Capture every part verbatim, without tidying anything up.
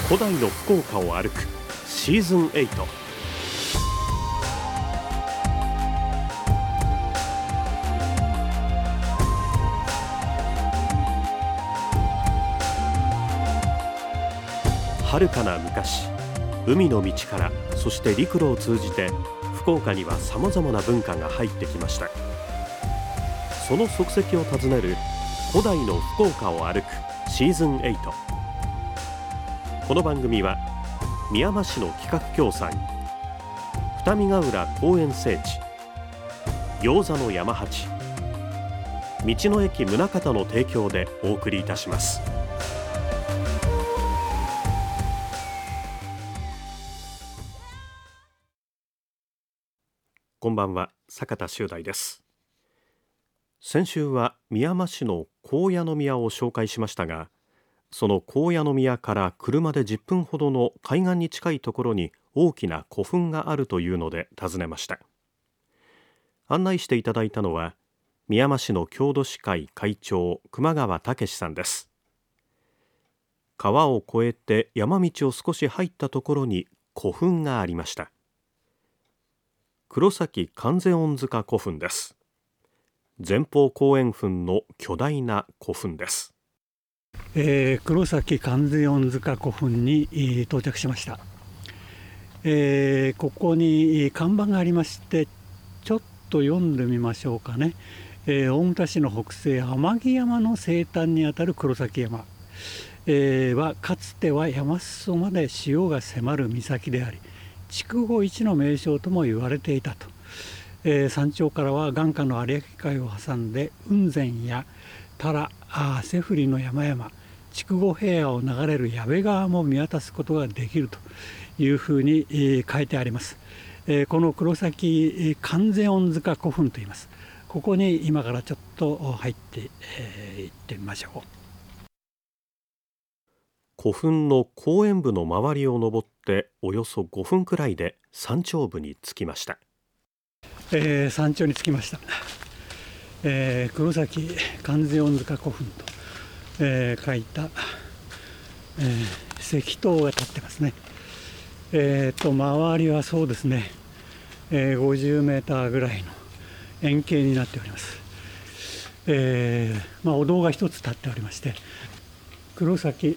古代の福岡を歩くシーズンエイト。遥かな昔、海の道からそして陸路を通じて福岡にはさまざまな文化が入ってきました。その足跡をたずねる古代の福岡を歩くシーズンエイト。この番組はみやま市の企画協賛、二見ヶ浦公園聖地、餃子の山八、道の駅宗像の提供でお送りいたします。こんばんは、坂田修大です。先週はみやま市の高野宮を紹介しましたが、その高野宮から車でじゅっぷんほどの海岸に近いところに大きな古墳があるというので訪ねました。案内していただいたのはみやま市の郷土史会会長、熊川武さんです。川を越えて山道を少し入ったところに古墳がありました。黒崎観世音塚古墳です。前方後円墳の巨大な古墳です。 えー、黒崎観世音塚古墳に、えー、到着しました。えー、ここに看板がありまして、ちょっと読んでみましょうかね。えー、大牟田市の北西天城山の西端にあたる黒崎山、えー、はかつては山裾まで潮が迫る岬であり、筑後一の名勝とも言われていたと。えー、山頂からは眼下の有明海を挟んで雲仙や多良、瀬振の山々、筑後平野を流れる矢部川も見渡すことができるというふうに、えー、書いてあります。えー、この黒崎観世音塚古墳といいます。ここに今からちょっと入って、えー、行ってみましょう。 古墳の後円部の周りを登っておよそごふんくらいで山頂部に着きました。 えー、山頂に着きました。えー、黒崎観世音塚古墳と、えー、書いた、えー、石塔が立ってますね。えー、と周りはそうですね、えー、ごじゅうメーターぐらいの円形になっております。えーまあ、お堂が一つ立っておりまして、黒崎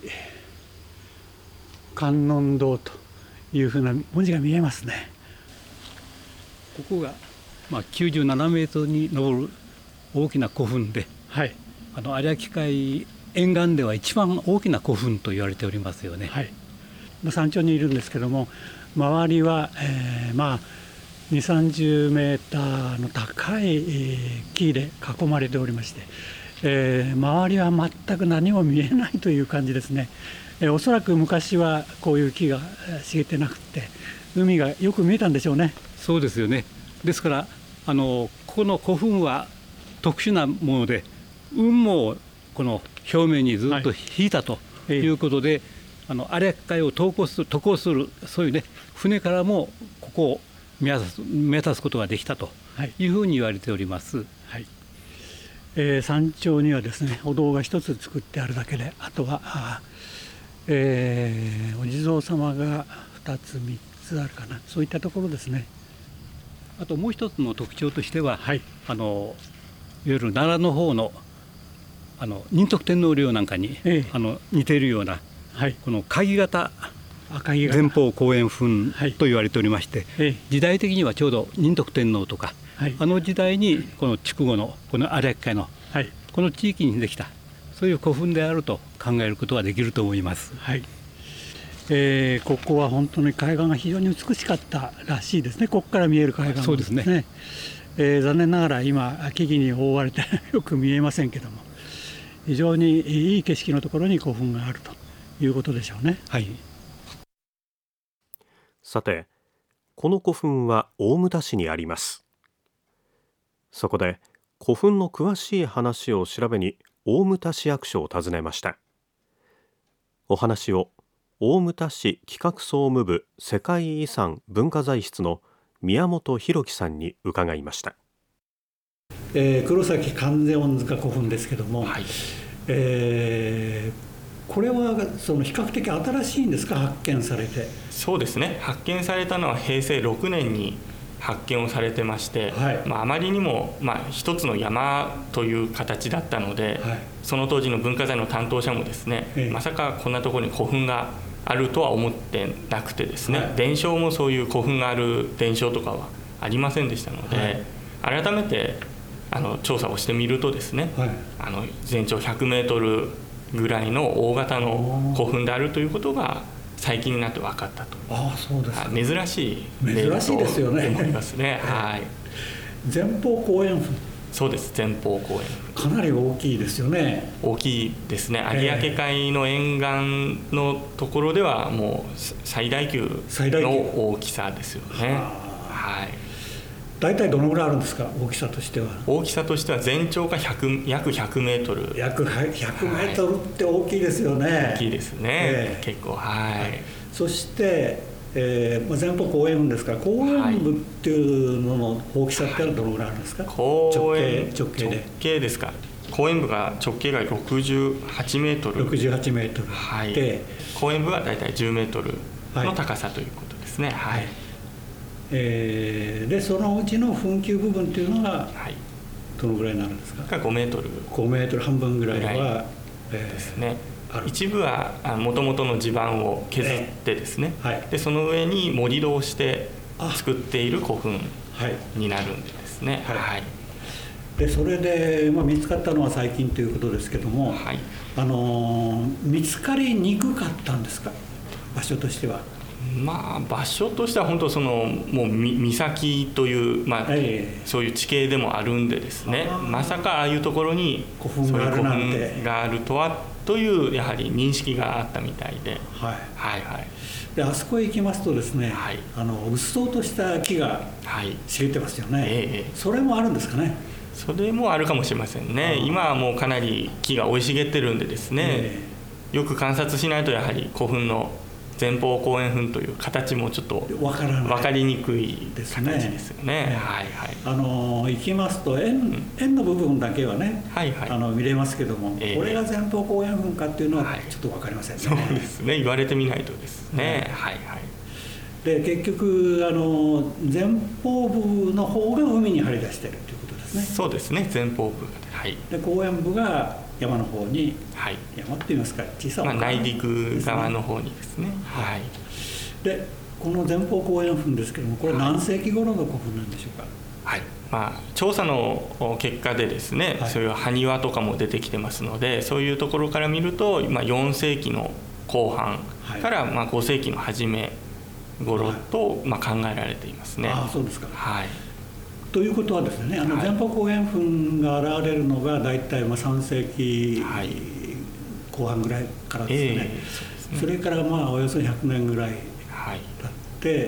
観音堂というふうな文字が見えますね。ここが、まあ、きゅうじゅうななメートルに上る大きな古墳で、はい、あの有明海沿岸では一番大きな古墳と言われておりますよね。はい、山頂にいるんですけども、周りは、えー、まあにじゅう、さんじゅうメーターの高い、えー、木で囲まれておりまして、えー、周りは全く何も見えないという感じですね。えー、おそらく昔はこういう木が茂ってなくて海がよく見えたんでしょうね。そうですよね。ですからあのここの古墳は特殊なもので、雲もこの表面にずっと引いたということで、はい、あの有明海を渡航する、渡航するそういうね船からもここを見渡す、見渡すことができたというふうに言われております。はい、えー、山頂にはですねお堂が一つ作ってあるだけで、あとはあ、えー、お地蔵様がふたつみっつあるかな、そういったところですね。あともう一つの特徴としては、はい、あのいわゆる奈良の方のあの仁徳天皇陵なんかに、ええ、あの似ているような、はい、この鍵型前方後円墳と言われておりまして、はい、時代的にはちょうど仁徳天皇とか、はい、あの時代にこの筑後のこの有明海の、はい、この地域にできたそういう古墳であると考えることができると思います。はい、えー、ここは本当に海岸が非常に美しかったらしいですね。ここから見える海岸、そうですね。えー、残念ながら今木々に覆われてよく見えませんけども、非常にいい景色のところに古墳があるということでしょうね。はい、 さて、この古墳は大牟田市にあります。そこで古墳の詳しい話を調べに大牟田市役所を訪ねました。お話を大牟田市企画総務部世界遺産文化財室の宮本博樹さんに伺いました。 えー、黒崎観世音塚古墳ですけども、はい、えー、 これはその比較的新しいんですか、発見されて。 そうですね、発見されたのはへいせいろくねんに発見をされてまして、はい、まあ、あまりにも、まあ、一つの山という形だったので、はい、その当時の文化財の担当者もですね、ええ、まさかこんなところに古墳があるとは思ってなくてですね、はい、伝承もそういう古墳がある伝承とかはありませんでしたので、はい、改めてあの調査をしてみるとですね、はい、あの全長ひゃくメートルぐらいの大型の古墳であるということが最近になって分かったと。 ああ、そうですか。 珍しい珍しいですよね。 思いますね。はい。 前方後円墳。 そうです。前方後円墳。かなり大きいですよね。 大きいですね。有明海の沿岸のところではもう最大級の大きさですよね。はい。 大体どのぐらいあるんですか、大きさとしては。 大きさとしては全長がひゃく約ひゃくメートル。 約ひゃくメートルって大きいですよね。はい、 大きいですね。えー、結構、はい。 そして、えー、前方後円墳ですから、後円部っていうのの大きさってどのぐらいあるんですか。 後円直径で。 直径ですか。後円部が直径がろくじゅうはちメートル。 ろくじゅうはちメートル。 はい。後円部はだいたいじゅうメートルの高さということですね。はい。はい、 えー、でそのうちの墳丘部分っていうのがどのぐらいになるんですか。 がごメートル。 ごメートル半分ぐらいは、 えー、ですね。一部はもともとの地盤を削ってですね、えーはい、でその上に盛り土をして作っている古墳になるんですね。はいはい、 でそれで、まあ、見つかったのは最近ということですけども、はい、あの見つかりにくかったんですか、場所としては。 まあ、場所としては本当そのもう岬という、まあえー、そういう地形でもあるんでですね、まさかああいうところにそういう古墳があるとはというやはり認識があったみたいで、はい、はいはいであそこへ行きますとですね、はい、あのうっそうとした木が茂ってますよね、はい、えー、それもあるんですかね。 それもあるかもしれませんね。今はもうかなり木が生い茂ってるんでですね、えー、よく観察しないとやはり古墳の前方後円墳という形もちょっと分かりにくい形ですよね。ね、はいはい。 あの行きますと円、うん、円の部分だけはね、はいはい、あの見れますけども、えー、これが前方後円墳かっていうのはちょっと分かりませんね。 はい、そうですね。言われてみないとですね。うん、はいはい。 で結局あの前方部の方が海に張り出しているということですね。 そうですね。前方部が、はい。 で後円部が山の方に、はい、山って言いますか、小さな、 まあ、内陸側の方にですね。はい。 でこの前方後円墳ですけども、これ何世紀頃の古墳なんでしょうか。 はい、まあ、調査の結果でですね、はい、そういう埴輪とかも出てきてますので、そういうところから見ると、まあ、よん世紀の後半から、まあ、ご世紀の初め頃と、まあ、考えられていますね。 ああ、そうですか。 はい。 ということはですね、あの前方後円墳が現れるのが大体まあさん世紀後半ぐらいからですね。はい、えー、そうですね。それからまあおよそひゃくねんぐらい経って、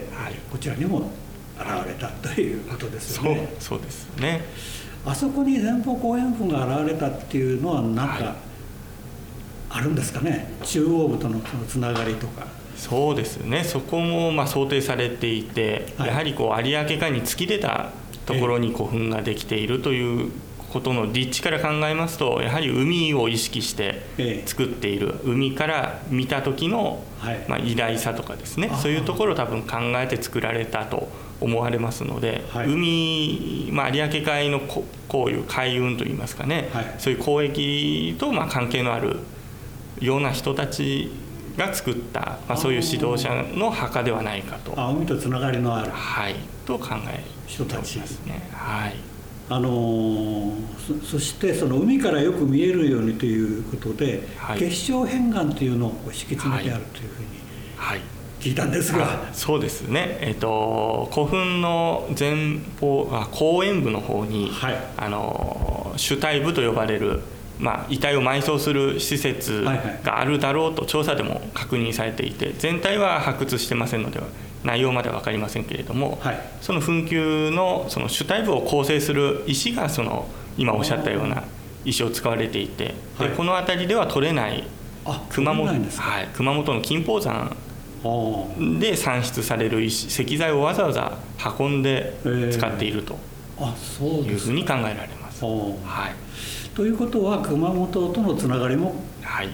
はい、こちらにも現れたということですよね。 そう、そうですね。 あそこに前方後円墳が現れたっていうのは何かあるんですかね。中央部とのそのつながりとか。 そうですね。そこもまあ想定されていて、はい、やはりこう有明海に突き出たところに古墳ができているということの立地から考えますと、やはり海を意識して作っている、海から見た時のまあ偉大さとかですね、そういうところを多分考えて作られたと思われますので、はい、海、まあ、有明海のここういう海運といいますかね、はい、そういう交易とまあ関係のあるような人たちが作った、まあ、そういう指導者の墓ではないかと。 あ、海とつながりのある、 はい、と考え人たちですね。はい。 あの そ, そしてその海からよく見えるようにということで、はい、結晶片岩というのを敷き詰めてあるというふうに聞いたんですが、はいはい、 そうですね、えー、と古墳の前方あ後円部の方に、はい、あの主体部と呼ばれる、まあ、遺体を埋葬する施設があるだろうと調査でも確認されていて、全体は発掘してませんので内容までは分かりませんけれども、はい、その墳丘 の, その主体部を構成する石がその今おっしゃったような石を使われていて、でこの辺りでは取れない熊本、はい、熊本の金峰山で産出される石石材をわざわざ運んで使っているというふうに考えられます。はい、 ということは熊本とのつながりも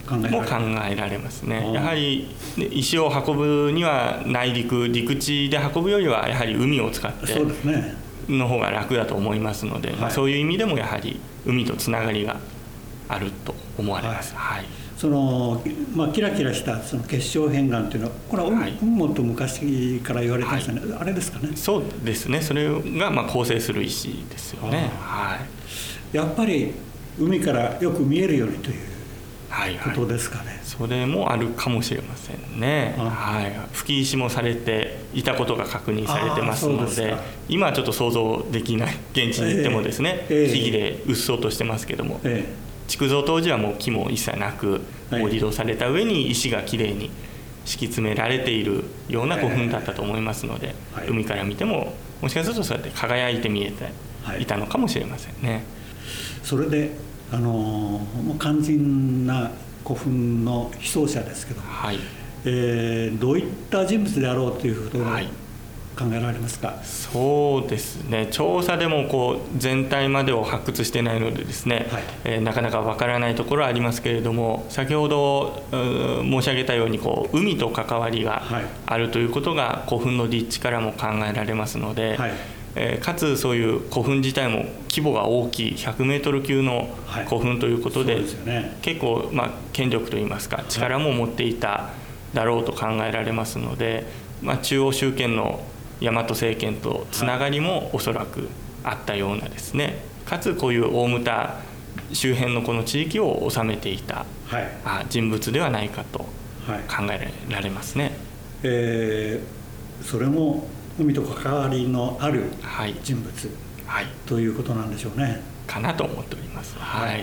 考えられも考えられますね。やはり石を運ぶには内陸陸地で運ぶよりはやはり海を使っての方が楽だと思いますので、そうですね、まあ、そういう意味でもやはり海とつながりがあると思われます。はいはい、 そのまあ、キラキラしたその結晶片岩というのはこれは、はい、もっと昔から言われてましたね、はい、あれですかね。 そうですね、それがまあ構成する石ですよね。はい、 やっぱり海からよく見えるようにということですかね。はいはい、 それもあるかもしれませんね。はい、吹き石もされていたことが確認されてますので、今はちょっと想像できない、現地に行ってもですね、えー、木々でうっそうとしてますけども、えー築造当時はもう木も一切なく盛り土された上に石がきれいに敷き詰められているような古墳だったと思いますので、はい、海から見てももしかするとそうやって輝いて見えていたのかもしれませんね。はい、 それであのもう肝心な古墳の被葬者ですけど、はい、えー、どういった人物であろうということが、はい、考えられますか。 そうですね、調査でもこう全体までを発掘していないのでですね、はい、えー、なかなかわからないところはありますけれども、先ほど申し上げたようにこう海と関わりがあるということが古墳の立地からも考えられますので、はい、えー、かつそういう古墳自体も規模が大きいひゃくメートル級の古墳ということで、はい、そうですよね、結構まあ権力といいますか力も持っていただろうと考えられますので、まあ、中央集権の大和政権とつながりもおそらくあったようなですね、かつこういう大牟田周辺のこの地域を治めていた、はい、人物ではないかと考えられますね。はい、 えー、それも海と関わりのある人物、はいはい、ということなんでしょうね。 かなと思っております。はい、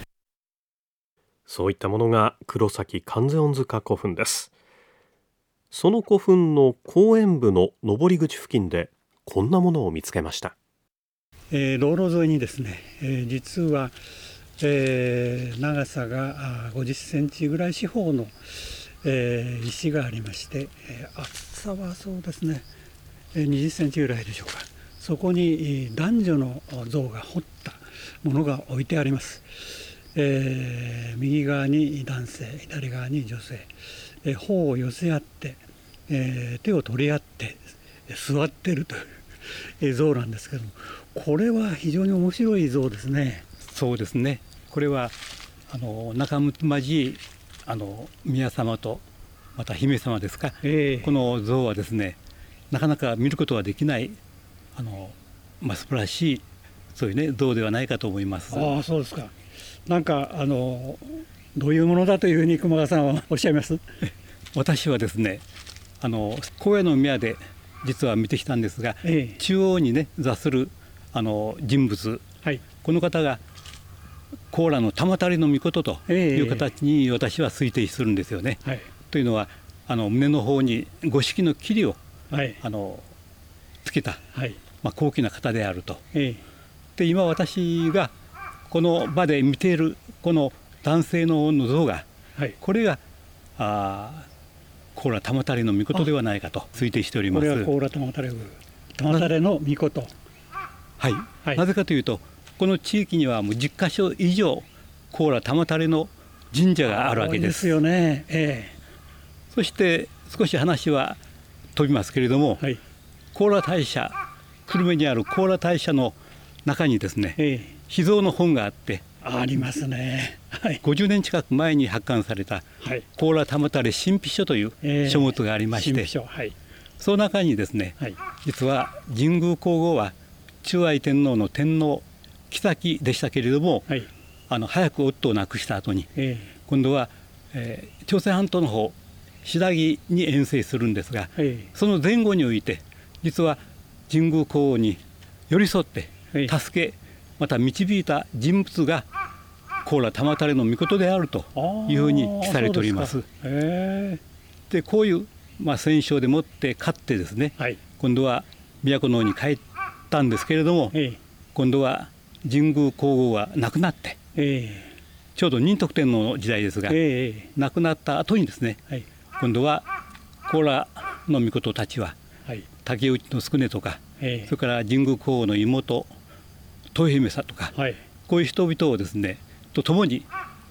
そういったものが黒崎観世音塚古墳です。その古墳の後円部の登り口付近でこんなものを見つけました。 えー、道路沿いにですね、えー、実は、えー、長さがごじゅっセンチぐらい四方の、えー、石がありまして、えー、厚さはそうですね、にじゅっセンチぐらいでしょうか。そこに男女の像が彫ったものが置いてあります。えー、右側に男性、左側に女性、えー、頬を寄せ合って、えー、手を取り合って座っているという、えー、像なんですけども、これは非常に面白い像ですね。 そうですね、これはあの仲睦まじいあの宮様とまた姫様ですか、えー、この像はですね、なかなか見ることはできないあの、まあ、素晴らしいそういうね像ではないかと思います。 ああ、そうですか。なんかあのどういうものだというふうに熊川さんはおっしゃいます？ 私はですね、あの高野宮で実は見てきたんですが、ええ、中央にね座するあの人物、はい、この方が高良の玉足の命という形に私は推定するんですよね。はい、というのはあの胸の方に五色の霧を、はい、あのつけた、はい、まあ、高貴な方であると。ええ、で今私がこの場で見ているこの男性の像が、はい、これがあ高良玉足の命ではないかと推定しております。 これは高良玉足玉足の命。 はい、はい、なぜかというとこの地域にはもうじゅっかしょ以上高良玉足の神社があるわけです。 ですよね。ええ、 そして少し話は飛びますけれども、はい、高良大社、久留米にある高良大社の中にですね、ええ、秘蔵の本があってありますね。はい、 ごじゅうねん近く前に発刊された高良玉足神秘書という書物がありまして、えーはい、その中にですね、はい、実は神宮皇后は中愛天皇の天皇后でしたけれども、はい、あの早く夫を亡くした後に、えー、今度は、えー、朝鮮半島の方次第に遠征するんですが、えー、その前後において実は神宮皇后に寄り添って助け、また導いた人物が高良玉足の命であるというふうに記されております。で, でこういう、まあ、戦勝でもって勝ってですね、はい、今度は都の方に帰ったんですけれども、ええ、今度は神宮皇后は亡くなって、ええ、ちょうど仁徳天皇の時代ですが、ええ、亡くなった後にですね、はい、今度は高良の命たちは、はい、竹内の宿根とか、ええ、それから神宮皇后の妹豊姫さんとか、はい、こういう人々をですねと共に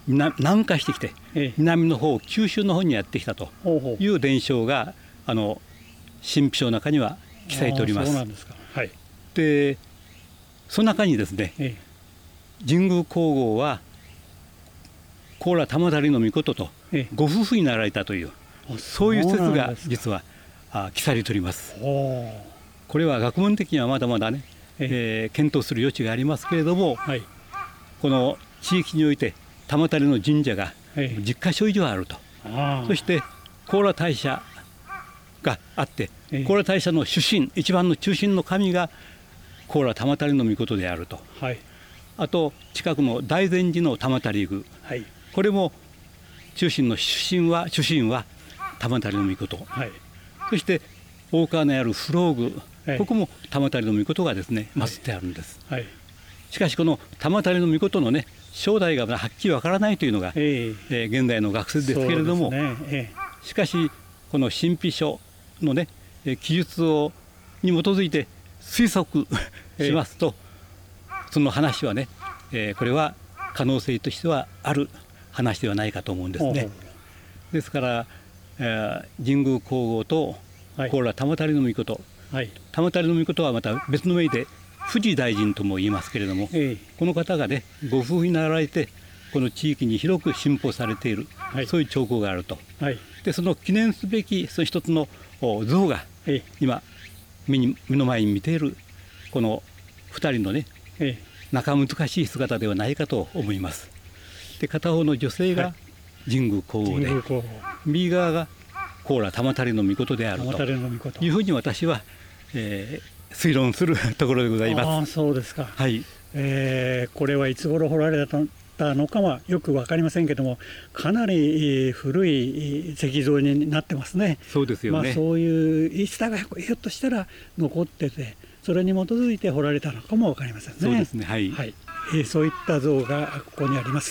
南下してきて、ええ、南の方九州の方にやってきたという伝承があの神秘書の中には記載しております。 そうなんですか。はい、 でその中にですね、ええ、神宮皇后は高良玉足の命とご夫婦になられたという、ええ、そういう説が実はあ記されております。これは学問的にはまだまだね、ええー、検討する余地がありますけれども、はい、この地域において玉足の神社がじゅっかしょ以上あると、ええ、そして高良大社があって、ええ、高良大社の主神一番の中心の神が高良玉足の命であると、はい、あと近くの大善寺の玉足宮、はい、これも中心の主神は主神は玉足の命、はい、そして大川にある不老宮、はい、ここも玉足の命がですね祀ってあるんです、はいはい、しかしこの玉足の命のね正代がはっきりわからないというのが、えーえー、現代の学説ですけれども、ねえー、しかしこの神秘書のね記述をに基づいて推測しますと、えー、その話はね、えー、これは可能性としてはある話ではないかと思うんですね。ですから、えー、神宮皇后と高良玉足の命、はい、玉足の命はまた別の名で藤大臣とも言いますけれども、ええ、この方がねご夫婦になられてこの地域に広く信奉されている、はい、そういう兆候があると、はい、でその記念すべきその一つの像が、ええ、今 目, に目の前に見ているこのふたりのね、ええ、仲難しい姿ではないかと思います。で片方の女性が神宮皇后で、はい、右側が高良玉足の命であるというふうに私は、えー、推論するところでございます。 ああそうですか。 はい、 えー、これはいつ頃掘られたのかはよく分かりませんけども、かなり古い石像になってますね。 そうですよね。 まあ、そういう言い伝えがひょっとしたら残ってて、それに基づいて掘られたのかも分かりませんね。 そうですね。はい、 はい、えー、そういった像がここにあります。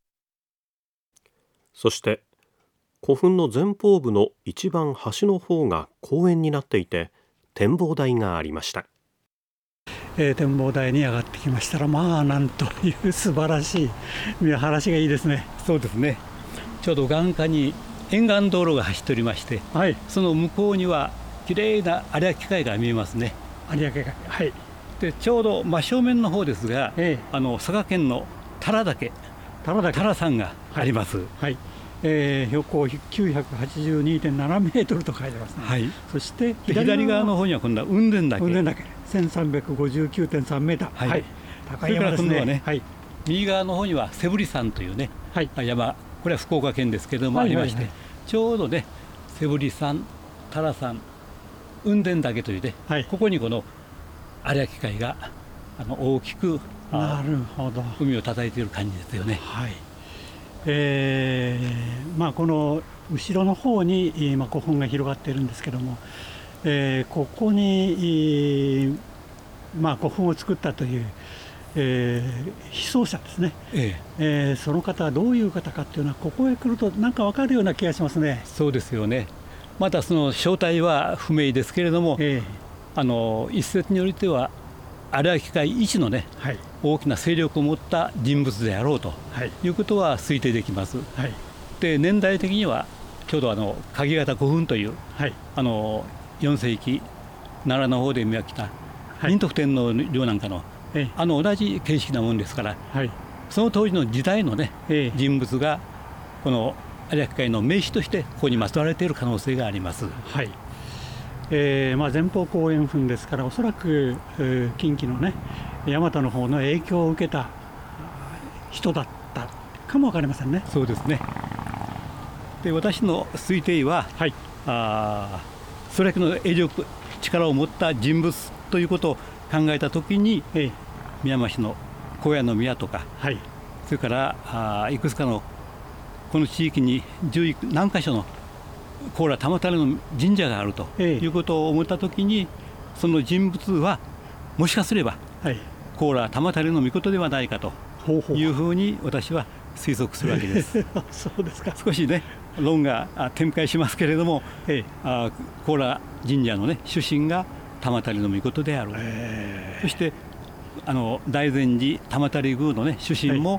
そして古墳の前方部の一番端の方が公園になっていて展望台がありました。 えー、展望台に上がってきましたら、まあなんという素晴らしい見晴らしがいいですね。 そうですね。ちょうど眼下に沿岸道路が走っておりまして、はい、その向こうにはきれいな有明海が見えますね。 有明海、はい、 でちょうど真正面の方ですが、えー、あの佐賀県の多良岳多良山があります。はいはい、 えー、標高きゅうひゃくはちじゅうにてんななメートルと書いてますね。はい、そして左 側, 左側の方には今度は雲仙岳。 雲仙岳せんさんびゃくごじゅうきゅうてんさんメーター。はいはい、高い山ですね。それから今度はね、はい、 右側の方には背振山というね、はい、山、これは福岡県ですけれども、はいはいはい、ありまして、ちょうどね背振山、多良山、雲仙岳というね、はい、ここにこの有明海があの大きくなるほど海を叩いている感じですよね。 はい、えーまあ、この後ろの方に今古墳が広がっているんですけども、えー、ここに、まあ、古墳を作ったという、えー、被葬者ですね、えええー、その方はどういう方かというのはここへ来ると何か分かるような気がしますね。 そうですよね。またその正体は不明ですけれども、えー、あの一説によりては有明海一のね、はい、大きな勢力を持った人物であろうということは推定できます。はい、で年代的にはちょうどあの鍵型古墳という、はい、あのよんせいき奈良の方で見飽きた仁徳天皇陵なんかの、はい、あの同じ形式なもんですから、はい、その当時の時代の、ね、人物がこの有明海の名士としてここに祀られている可能性があります。 はい、えーまあ、前方後円墳ですからおそらく、えー、近畿のね大和の方の影響を受けた人だったかも分かりませんね。 そうですね。で私の推定は、はい、あそれだけの影力力を持った人物ということを考えたときに、ええ、宮間市の高野宮とか、はい、それからあいくつかのこの地域にじゅう何か所の高良玉足の神社があるということを思ったときに、その人物はもしかすれば、はい、高良玉足の命ではないかというふうに私は推測するわけです。 そうですか。 少しね論が展開しますけれども、ええ、あ高良神社のね主神が玉足の命である。そしてあの大善寺玉足宮のね主神も、はい、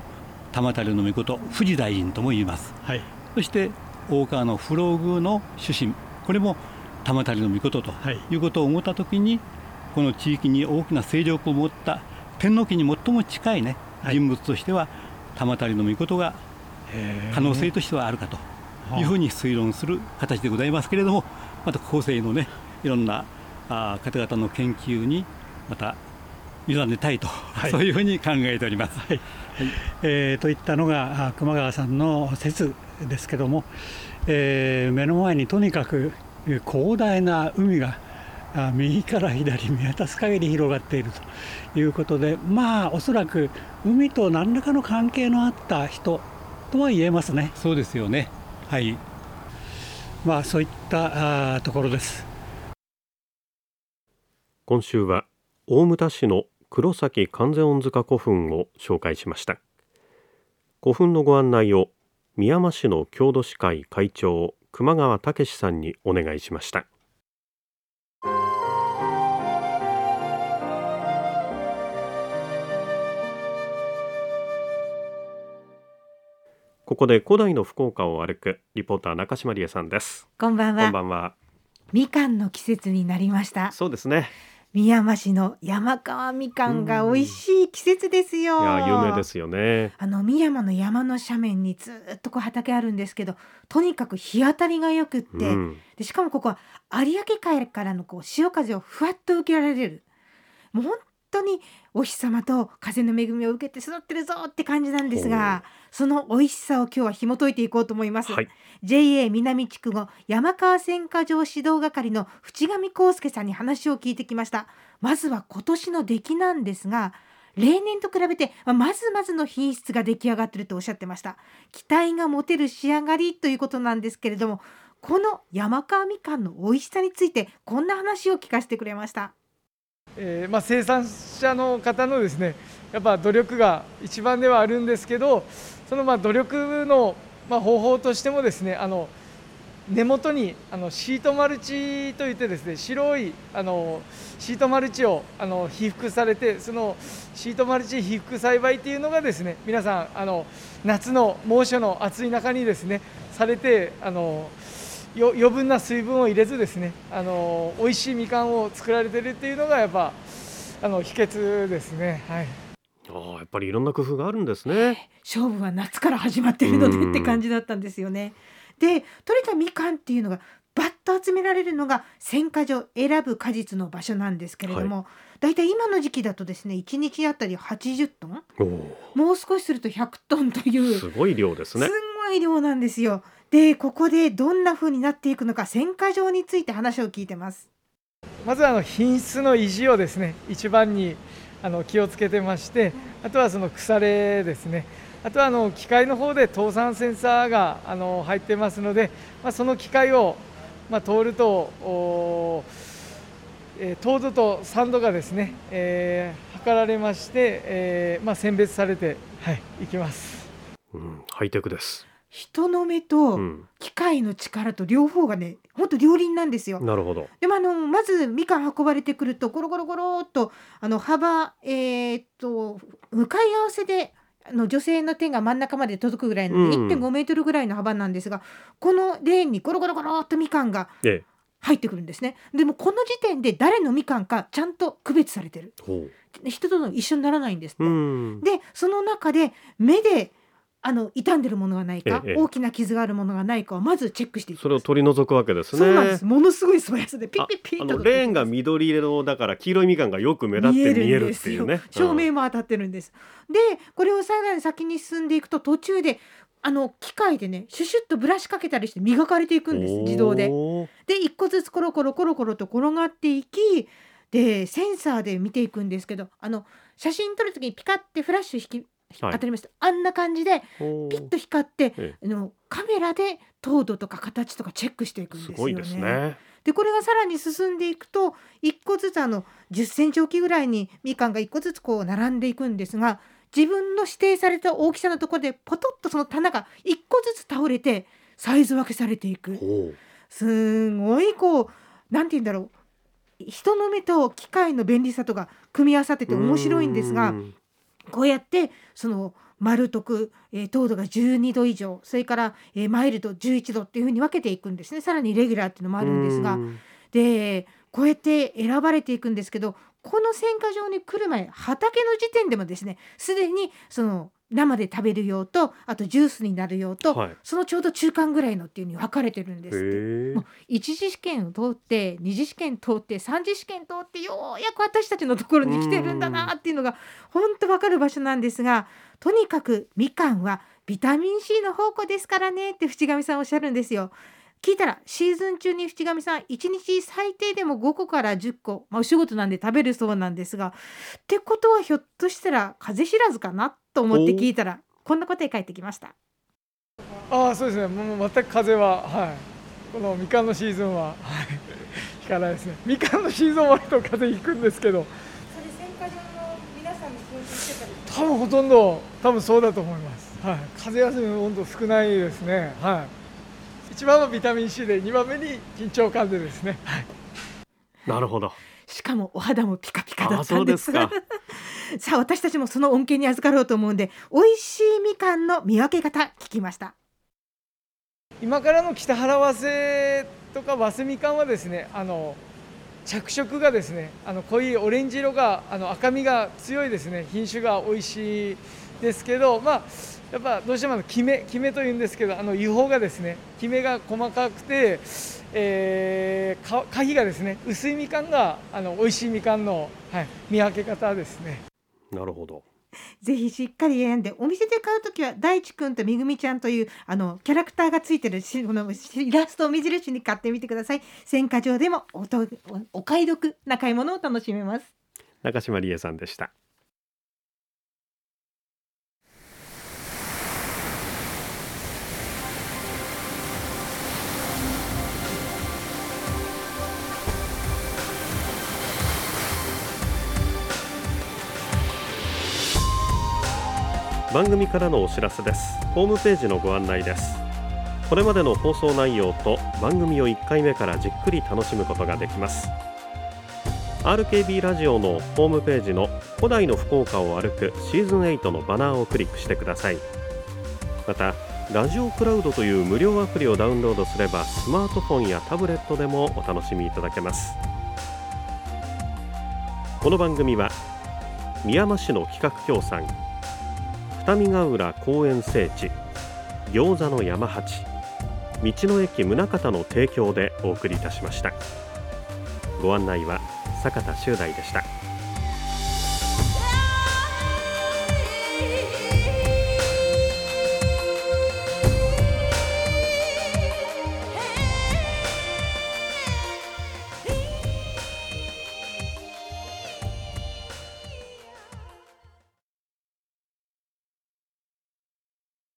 玉垂の命富士大臣とも言います、はい、そして大川の不老宮の主神、これも玉垂の命ということを思ったときに、この地域に大きな勢力を持った天皇家に最も近い、ね、人物としては玉垂の命が可能性としてはあるかというふうに推論する形でございますけれども、また後世のねいろんなあ方々の研究にまた委ねたいと、はい、そういうふうに考えております、はいはい。えー、といったのが熊川さんの説ですけども、えー、目の前にとにかく広大な海が右から左見渡す限り広がっているということで、まあおそらく海と何らかの関係のあった人とは言えますね。 そうですよね。はい。 まあそういったあところです。 今週は大牟田市の黒崎観世音塚古墳を紹介しました。古墳のご案内をみやま市の郷土史会会長熊川武さんにお願いしました。ここで古代の福岡を歩くリポーター中島理恵さんです。 こんばんは。 こんばんは。 みかんの季節になりました。 そうですね。 みやま市の山川みかんが美味しい季節ですよ。 いや有名ですよね。 あのみやまの山の斜面にずっとこう畑あるんですけど、とにかく日当たりがよくって、うん、でしかもここは有明海からのこう潮風をふわっと受けられる、もう本当にお日様と風の恵みを受けて育ってるぞって感じなんですが、その美味しさを今日は紐解いていこうと思います、はい、ジェイエー 南地区後山川選果場指導係の淵上康介さんに話を聞いてきました。まずは今年の出来なんですが、例年と比べてまずまずの品質が出来上がっているとおっしゃってました。期待が持てる仕上がりということなんですけれども、この山川みかんの美味しさについてこんな話を聞かせてくれました。 えーまあ、生産者の方のですね、やっぱ努力が一番ではあるんですけど、そのまあ努力のまあ方法としてもですね、あの根元にあのシートマルチといってですね、白いあのシートマルチをあの被覆されて、そのシートマルチ被覆栽培っていうのがですね、皆さんあの夏の猛暑の暑い中にですねされて、あのよ余分な水分を入れずですね、あの美味しいみかんを作られているっていうのがやっぱあの秘訣ですね。はい。 ああ、やっぱりいろんな工夫があるんですね。 勝負は夏から始まってるのでって感じだったんですよね。で、取れたみかんっていうのがバッと集められるのが選果場選ぶ果実の場所なんですけれども、はい、だいたい今の時期だとですねいちにちあたりはちじゅっトン、もう少しするとひゃくトンというすごい量ですね。 すごい量なんですよ。でここでどんな風になっていくのか、選果場について話を聞いてます。 まずあの品質の維持をですね一番にあの気をつけてまして、あとはその腐れですね、あとはあの機械の方で糖酸センサーがあの入ってますので、まあ、その機械をまあ通るとえー、糖度と酸度がですね、えー、測られまして、えーまあ、選別されて、はい、いきます、 うん、ハイテクです。 人の目と機械の力と両方がね、本当両輪なんですよ。 なるほど。 でもあのまずみかん運ばれてくるとゴロゴロゴロっとあの幅、えー、っと向かい合わせであの女性の手が真ん中まで届くぐらいの、うん、いってんごメートルぐらいの幅なんですが、このレーンにゴロゴロゴロっとみかんが入ってくるんですね。でもこの時点で誰のみかんかちゃんと区別されてる。人との一緒にならないんですって。うん、でその中で目であの傷んでるものがないか、ええ、大きな傷があるものがないかをまずチェックしていく。 それを取り除くわけですね。 そうなんです。ものすごい素早さでピッピッピッと。 ああのレーンが緑色だから黄色いみかんがよく目立って見えるっていうね。 照明も当たってるんです。でこれをさらに先に進んでいくと途中であの機械でねシュシュッとブラシかけたりして磨かれていくんです、自動で。で一個ずつコロコロコロコロと転がっていき、でセンサーで見ていくんですけど、あの写真撮るときにピカってフラッシュ引き当たりました、はい、あんな感じでピッと光って、ええ、のカメラで糖度とか形とかチェックしていくんですよね。 すごいですね。 でこれがさらに進んでいくといっこずつあのじゅっセンチおきぐらいにみかんがいっこずつこう並んでいくんですが、自分の指定された大きさのところでポトッとその棚がいっこずつ倒れてサイズ分けされていく。すごいこうなんて言うんだろう、人の目と機械の便利さとか組み合わさってて面白いんですが、こうやってそのマル特、えー、糖度がじゅうにど以上、それから、えー、マイルドじゅういちどっていうふうに分けていくんですね。さらにレギュラーっていうのもあるんですが、でこうやって選ばれていくんですけど、この選果場に来る前、畑の時点でもですね、すでにその生で食べる用と、あとジュースになる用と、はい、そのちょうど中間ぐらいのっていう風に分かれてるんですって。もう一次試験を通って二次試験通って三次試験通ってようやく私たちのところに来てるんだなっていうのが本当分かる場所なんですが、とにかくみかんはビタミン C の宝庫ですからねって淵上さんおっしゃるんですよ。聞いたらシーズン中に淵上さんいちにち最低でもごこからじゅっこ、まあ、お仕事なんで食べるそうなんですが、ってことはひょっとしたら風邪知らずかなと思って聞いたらこんな答え返ってきました。 ああ、そうですね、もう全く風邪は、はい、このみかんのシーズンは、はい、ひかないですね。みかんのシーズン終わると風邪ひくんですけど、 それ選果場の皆さんに共通してたり、 多分ほとんど多分そうだと思います、はい、風邪休みの温度少ないですね、はい、いちばんはビタミン C でにばんめに緊張感でですね、はい、 なるほど。 しかもお肌もピカピカだったんですがさあ私たちもその恩恵に預かろうと思うんで、美味しいみかんの見分け方聞きました。 今からの北原早生とか早生みかんはですね、あの着色がですね、あの濃いオレンジ色があの赤みが強いですね品種が美味しいですけど、まあやっぱどうしてもあのキメキメというんですけど、あの油胞がですね、キメが細かくて、えー、か果皮がですね薄いみかんがあの美味しいみかんの、はい、見分け方ですね。 なるほど。 ぜひしっかり選んで、お店で買うときは大地くんとめぐみちゃんというあのキャラクターがついてるしこのイラストを目印に買ってみてください。選果場でも お, とお買い得な買い物を楽しめます。 中島理恵さんでした。番組からのお知らせです。ホームページのご案内です。これまでの放送内容と番組をいっかいめからじっくり楽しむことができます。 アールケービー ラジオのホームページの古代の福岡を歩くシーズンエイトのバナーをクリックしてください。またラジオクラウドという無料アプリをダウンロードすればスマートフォンやタブレットでもお楽しみいただけます。この番組はみやま市の企画協賛、二見ヶ浦公園聖地、餃子の山八、道の駅宗像の提供でお送りいたしました。ご案内は坂田修大でした。